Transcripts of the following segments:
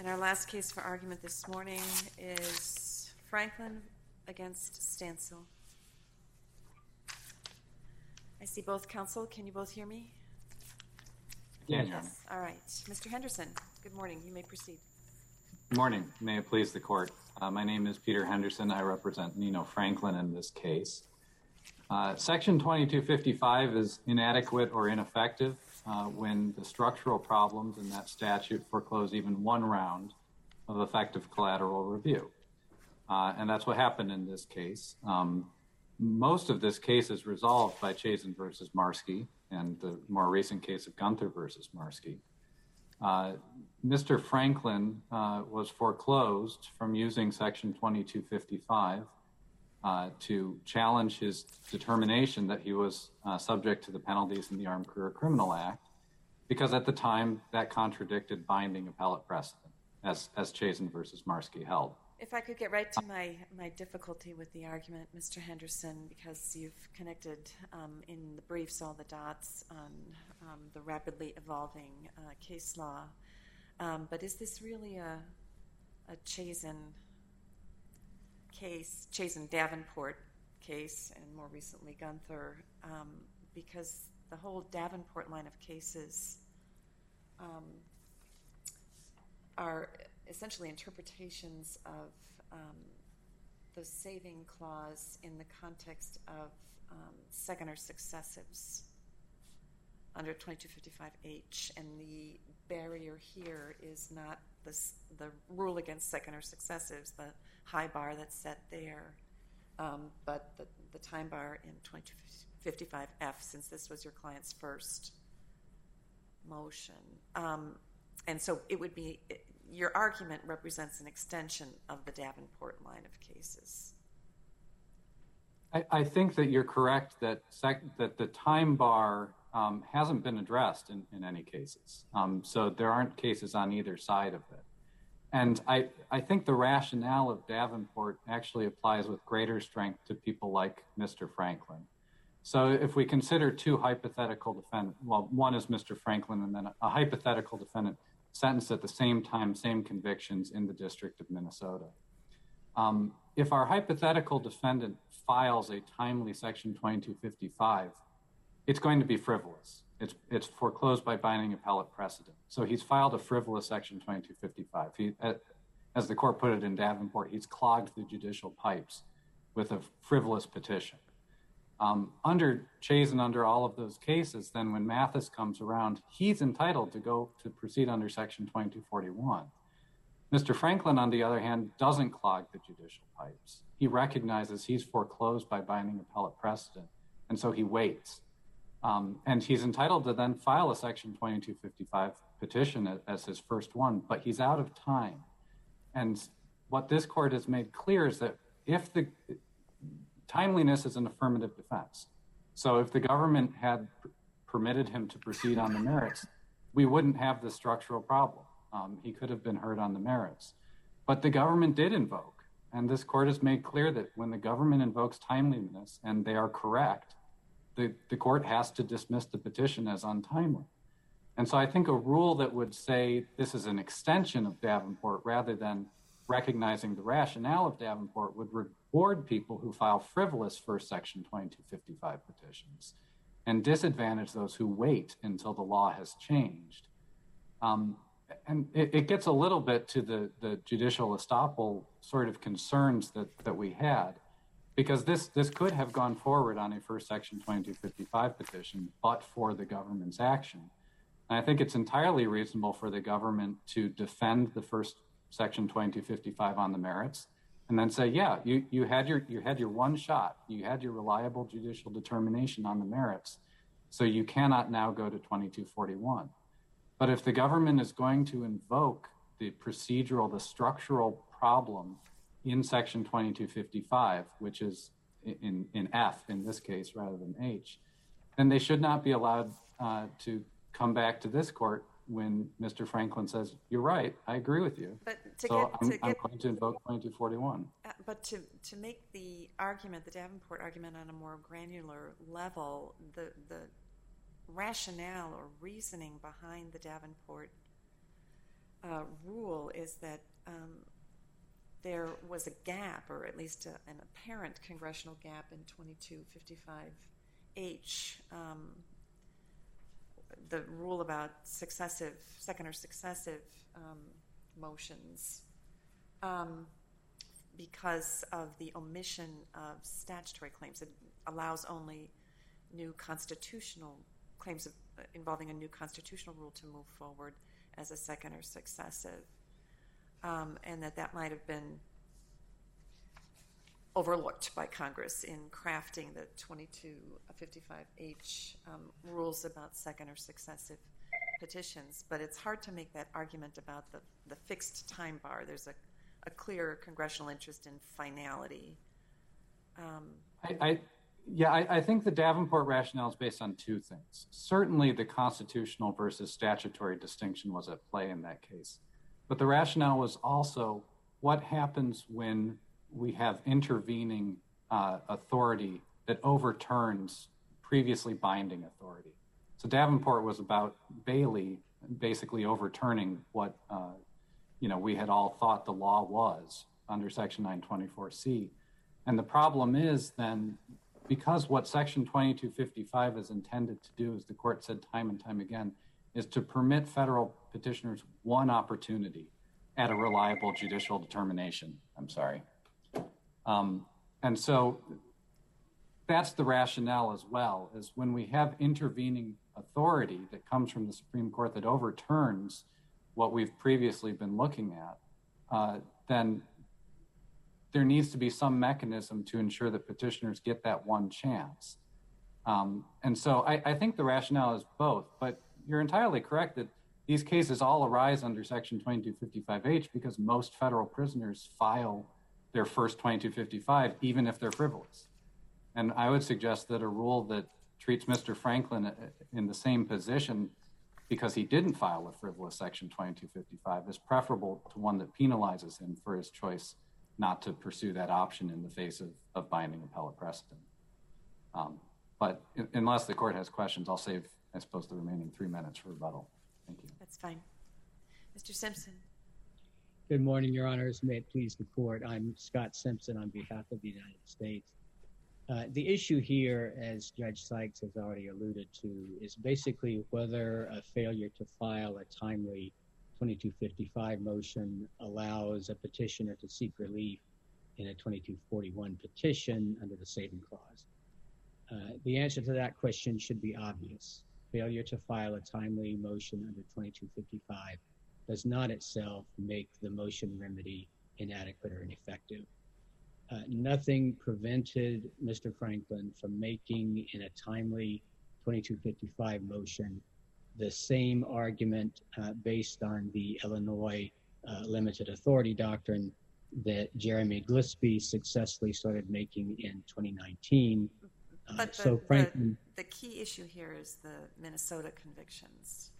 Our last case for argument this morning is Franklin against Stansel. I see both counsel. Can you both hear me? Yes. All right. Mr. Henderson, good morning. You may proceed. Good morning. May it please the court. My name is Peter Henderson. I represent Nino Franklin in this case. Section 2255 is inadequate or ineffective when the structural problems in that statute foreclose even one round of effective collateral review. And that's what happened in this case. Most of this case is resolved by Chazen versus Marski and the more recent case of Gunther versus Marski. Mr. Franklin was foreclosed from using Section 2255 to challenge his determination that he was subject to the penalties in the Armed Career Criminal Act, because at the time that contradicted binding appellate precedent, as Chazen versus Marski held. If I could get right to my difficulty with the argument, Mr. Henderson, because you've connected in the briefs all the dots on the rapidly evolving case law. But is this really a Chazen case, Chazen-Davenport case, and more recently Gunther, because the whole Davenport line of cases are essentially interpretations of the saving clause in the context of second or successives under 2255H, and the barrier here is not the rule against second or successives, the high bar that's set there, but the time bar in 2255F, since this was your client's first motion. And so it would be, your argument represents an extension of the Davenport line of cases. I think that you're correct that the time bar hasn't been addressed in any cases. So there aren't cases on either side of it. And I think the rationale of Davenport actually applies with greater strength to people like Mr. Franklin. So if we consider two hypothetical defendants, well, one is Mr. Franklin and then a hypothetical defendant sentenced at the same time, same convictions in the District of Minnesota. If our hypothetical defendant files a timely Section 2255, it's going to be frivolous. It's foreclosed by binding appellate precedent. So he's filed a frivolous Section 2255. As the court put it in Davenport, he's clogged the judicial pipes with a frivolous petition. Under Chazen, under all of those cases, then when Mathis comes around, he's entitled to go to proceed under Section 2241. Mr. Franklin, on the other hand, doesn't clog the judicial pipes. He recognizes he's foreclosed by binding appellate precedent, and so he waits. And he's entitled to then file a Section 2255 petition as his first one, but he's out of time. And what this court has made clear is that if the timeliness is an affirmative defense. So if the government had permitted him to proceed on the merits, we wouldn't have this structural problem. He could have been heard on the merits. But the government did invoke, and this court has made clear that when the government invokes timeliness and they are correct, the court has to dismiss the petition as untimely. And so I think a rule that would say this is an extension of Davenport rather than recognizing the rationale of Davenport would reward people who file frivolous first Section 2255 petitions and disadvantage those who wait until the law has changed. And it gets a little bit to the judicial estoppel sort of concerns that we had, because this could have gone forward on a first Section 2255 petition, but for the government's action. And I think it's entirely reasonable for the government to defend the first Section 2255 on the merits, and then say, yeah, you had your one shot, you had your reliable judicial determination on the merits, so you cannot now go to 2241. But if the government is going to invoke the procedural, the structural problem in Section 2255, which is in F in this case rather than H, then they should not be allowed to come back to this court when Mr. Franklin says, you're right, I agree with you. But I'm going to invoke 2241. But to make the argument, the Davenport argument on a more granular level, the rationale or reasoning behind the Davenport rule is that there was a gap, or at least an apparent congressional gap in 2255H, the rule about second or successive motions, because of the omission of statutory claims. It allows only new constitutional claims involving a new constitutional rule to move forward as a second or successive, and that might have been overlooked by Congress in crafting the 2255H rules about second or successive petitions. But it's hard to make that argument about the fixed time bar. There's a clear congressional interest in finality. I think the Davenport rationale is based on two things. Certainly the constitutional versus statutory distinction was at play in that case. But the rationale was also what happens when we have intervening authority that overturns previously binding authority. So Davenport was about Bailey basically overturning what we had all thought the law was under Section 924C. And the problem is then, because what Section 2255 is intended to do, as the court said time and time again, is to permit federal petitioners one opportunity at a reliable judicial determination. And so that's the rationale as well, is when we have intervening authority that comes from the Supreme Court that overturns what we've previously been looking at, then there needs to be some mechanism to ensure that petitioners get that one chance. And so I think the rationale is both, but you're entirely correct that these cases all arise under Section 2255H because most federal prisoners file their first 2255, even if they're frivolous. And I would suggest that a rule that treats Mr. Franklin in the same position because he didn't file a frivolous Section 2255 is preferable to one that penalizes him for his choice not to pursue that option in the face of binding appellate precedent. But unless the court has questions, I'll save, I suppose, the remaining 3 minutes for rebuttal. Thank you. That's fine. Mr. Simpson. Good morning, Your Honors. May it please the court. I'm Scott Simpson on behalf of the United States. The issue here, as Judge Sykes has already alluded to, is basically whether a failure to file a timely 2255 motion allows a petitioner to seek relief in a 2241 petition under the Saving Clause. The answer to that question should be obvious. Failure to file a timely motion under 2255 does not itself make the motion remedy inadequate or ineffective. Nothing prevented Mr. Franklin from making in a timely 2255 motion the same argument based on the Illinois limited authority doctrine that Jeremy Gillespie successfully started making in 2019. But Franklin, the key issue here is the Minnesota convictions.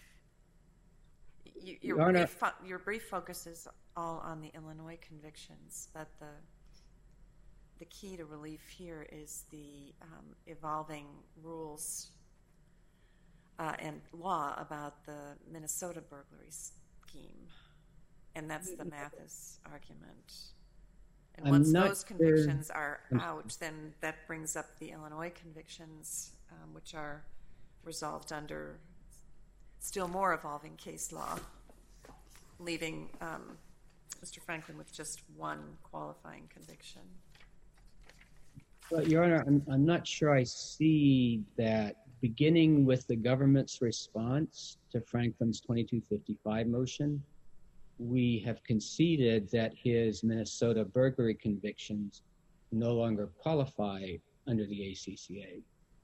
Your brief focus is all on the Illinois convictions, but the key to relief here is the evolving rules and law about the Minnesota burglary scheme, and that's the Mathis argument. And once those convictions are out, then that brings up the Illinois convictions, which are resolved under still more evolving case law, leaving Mr. Franklin with just one qualifying conviction. Well, Your Honor, I'm not sure I see that. Beginning with the government's response to Franklin's 2255 motion, we have conceded that his Minnesota burglary convictions no longer qualify under the ACCA.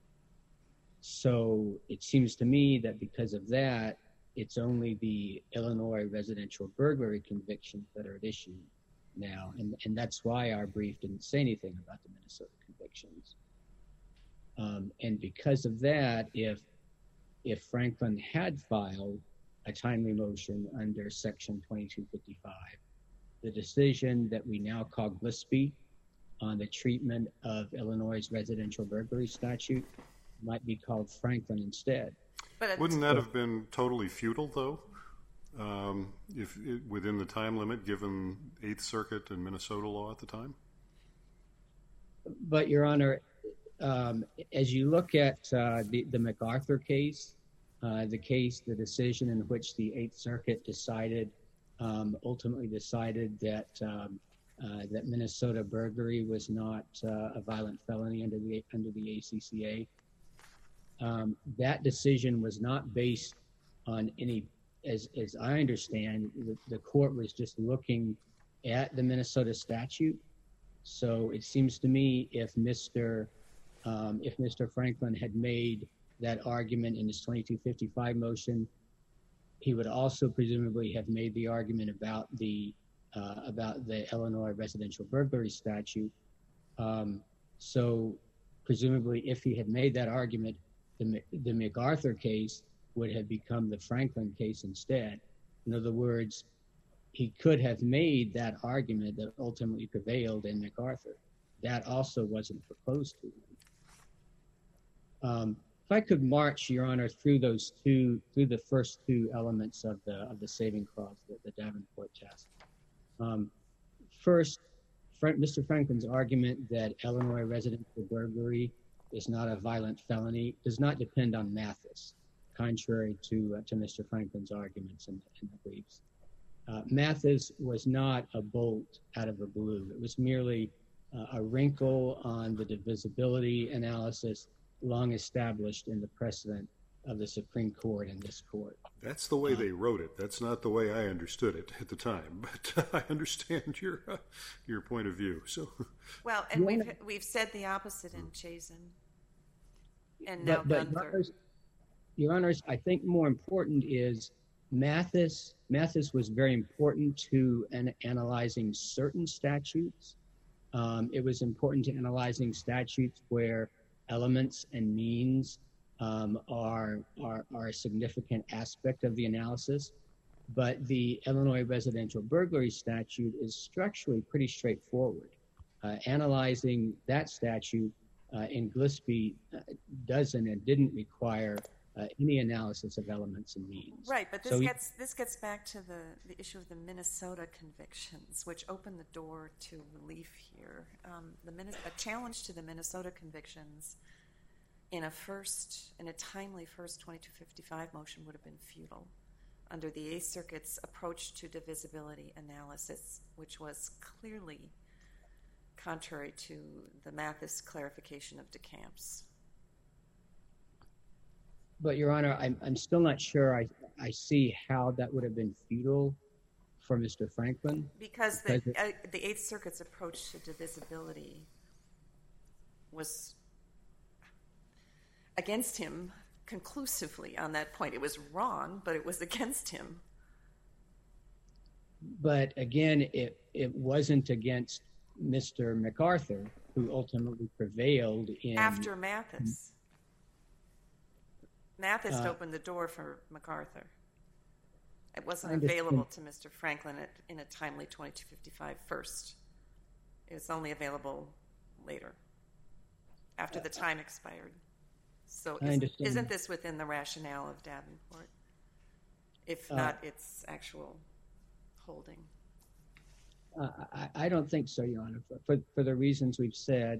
So it seems to me that because of that, it's only the Illinois residential burglary convictions that are at issue now. And that's why our brief didn't say anything about the Minnesota convictions. And because of that, if Franklin had filed a timely motion under Section 2255, the decision that we now call Gillespie on the treatment of Illinois' residential burglary statute might be called Franklin instead. Wouldn't that have been totally futile, though? within the time limit given Eighth Circuit and Minnesota law at the time? But, Your Honor, as you look at the MacArthur case, the decision in which the Eighth Circuit ultimately decided that Minnesota burglary was not a violent felony under the ACCA, that decision was not based on any, as I understand, the court was just looking at the Minnesota statute. So it seems to me if Mr. Franklin had made that argument in his 2255 motion, he would also presumably have made the argument about the Illinois residential burglary statute. So presumably if he had made that argument, the MacArthur case would have become the Franklin case instead. In other words, he could have made that argument that ultimately prevailed in MacArthur. That also wasn't proposed to him. If I could march, Your Honor, through the first two elements of the saving clause, the Davenport test. First, Mr. Franklin's argument that Illinois residential burglary is not a violent felony does not depend on Mathis, contrary to Mr. Franklin's arguments in the briefs. Mathis was not a bolt out of the blue. It was merely a wrinkle on the divisibility analysis long established in the precedent of the Supreme Court and this court. That's the way they wrote it. That's not the way I understood it at the time, but I understand your point of view. So, well, and we've said the opposite in Chazen and now Gunther. Your Honors, I think more important is Mathis was very important to analyzing certain statutes. It was important to analyzing statutes where elements and means are a significant aspect of the analysis. But the Illinois residential burglary statute is structurally pretty straightforward. Analyzing that statute in Gillespie doesn't and didn't require any analysis of elements and means. Right, but this gets back to the issue of the Minnesota convictions, which opened the door to relief here. A challenge to the Minnesota convictions in a timely first 2255 motion would have been futile under the Eighth Circuit's approach to divisibility analysis, which was clearly contrary to the Mathis clarification of DeCamps. But, Your Honor, I'm still not sure I see how that would have been futile for Mr. Franklin. Because the Eighth Circuit's approach to divisibility was against him conclusively on that point. It was wrong, but it was against him. But again, it wasn't against Mr. MacArthur, who ultimately prevailed in... After Mathis. Mathis opened the door for MacArthur. It wasn't available to Mr. Franklin in a timely 2255 first. It was only available later, after the time expired. So isn't this within the rationale of Davenport, if not its actual holding? I don't think so, Your Honor. For the reasons we've said,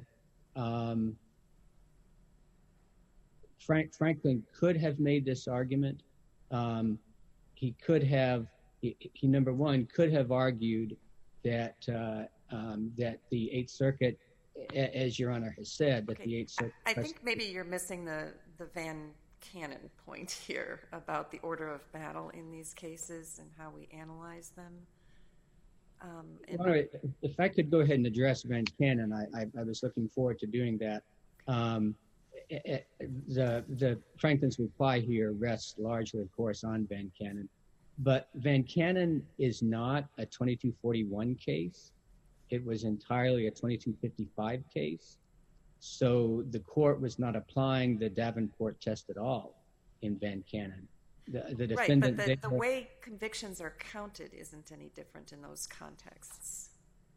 Franklin could have made this argument. He number one, could have argued that the Eighth Circuit, as Your Honor has said, that the Eighth Circuit... I think maybe you're missing the Van Cannon point here about the order of battle in these cases and how we analyze them. Your Honor, if I could go ahead and address Van Cannon, I was looking forward to doing that. The Franklin's reply here rests largely, of course, on Van Cannon. But Van Cannon is not a 2241 case. It was entirely a 2255 case. So the court was not applying the Davenport test at all in Van Cannon. The defendant... Right, but the way convictions are counted isn't any different in those contexts.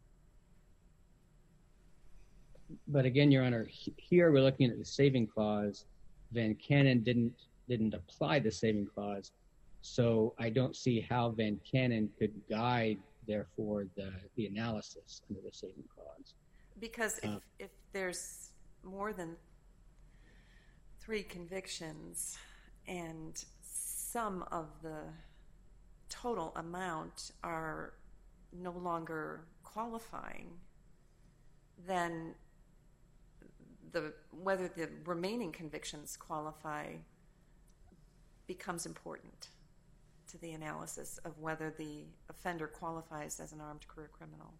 But again, Your Honor, here we're looking at the saving clause. Van Cannon didn't apply the saving clause. So I don't see how Van Cannon could guide, therefore, the analysis under the saving clause. Because if there's more than 3 convictions and some of the total amount are no longer qualifying, then whether the remaining convictions qualify becomes important to the analysis of whether the offender qualifies as an armed career criminal.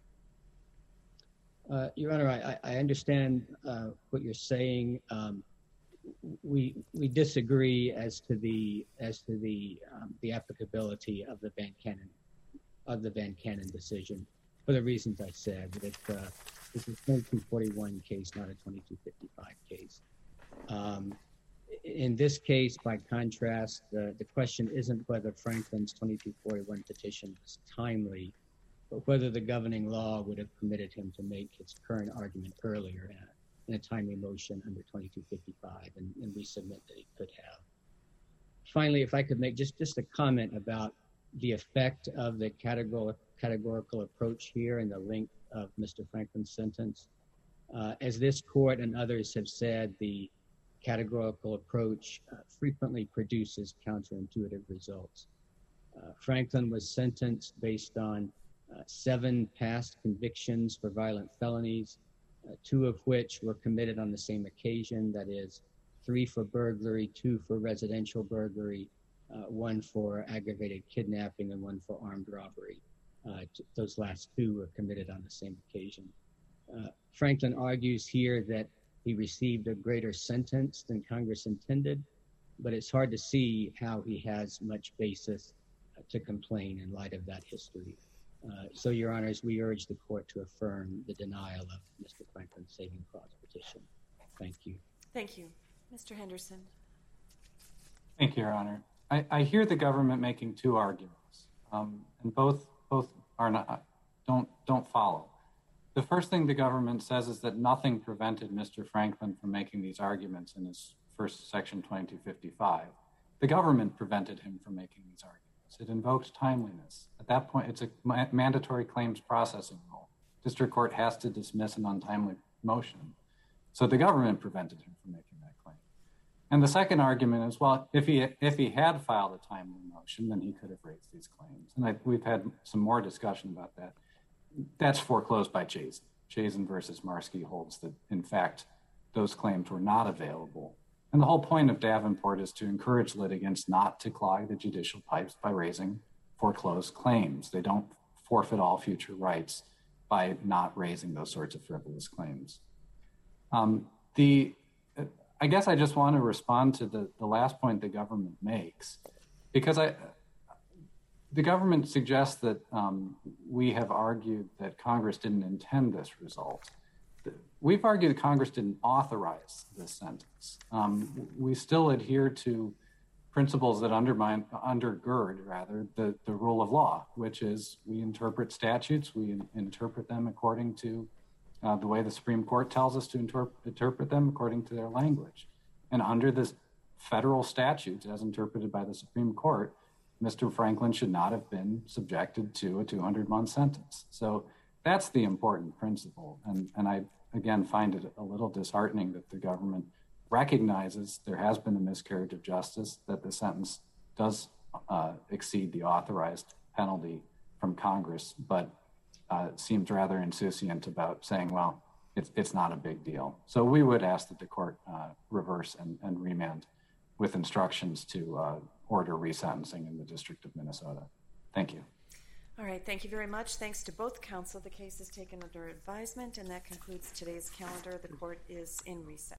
Your Honor, I understand what you're saying. We disagree as to the applicability of the Van Cannon decision for the reasons I said. That this is a 2241 case, not a 2255 case. In this case, by contrast, the question isn't whether Franklin's 2241 petition was timely, but whether the governing law would have permitted him to make his current argument earlier in a timely motion under 2255, and we submit that he could have. Finally, if I could make just a comment about the effect of the categorical approach here and the length of Mr. Franklin's sentence. As this court and others have said, the categorical approach frequently produces counterintuitive results. Franklin was sentenced based on 7 past convictions for violent felonies, 2 of which were committed on the same occasion, that is, 3 for burglary, 2 for residential burglary, 1 for aggravated kidnapping, and 1 for armed robbery. Those last 2 were committed on the same occasion. Franklin argues here that he received a greater sentence than Congress intended, but it's hard to see how he has much basis to complain in light of that history. So, Your Honors, we urge the court to affirm the denial of Mr. Franklin's saving clause petition. Thank you. Thank you. Mr. Henderson. Thank you, Your Honor. I hear the government making 2 arguments, and both are not don't follow. The first thing the government says is that nothing prevented Mr. Franklin from making these arguments in his first Section 2255. The government prevented him from making these arguments. It invoked timeliness. At that point, it's a mandatory claims processing rule. District court has to dismiss an untimely motion. So the government prevented him from making that claim. And the second argument is, well, if he had filed a timely motion, then he could have raised these claims. And we've had some more discussion about that. That's foreclosed by Chazen. Chazen versus Marski holds that, in fact, those claims were not available. And the whole point of Davenport is to encourage litigants not to clog the judicial pipes by raising foreclosed claims. They don't forfeit all future rights by not raising those sorts of frivolous claims. I guess I just want to respond to the last point the government makes, because the government suggests that we have argued that Congress didn't intend this result. We've argued that Congress didn't authorize this sentence. We still adhere to principles that undergird the rule of law, which is we interpret statutes, we interpret them according to the way the Supreme Court tells us to interpret them according to their language. And under this federal statutes as interpreted by the Supreme Court, Mr. Franklin should not have been subjected to a 200-month sentence. So that's the important principle. And I, again, find it a little disheartening that the government recognizes there has been a miscarriage of justice, that the sentence does exceed the authorized penalty from Congress, but seems rather insouciant about saying, well, it's not a big deal. So we would ask that the court reverse and remand with instructions to order resentencing in the District of Minnesota. Thank you. All right, thank you very much. Thanks to both counsel. The case is taken under advisement, and that concludes today's calendar. The court is in recess.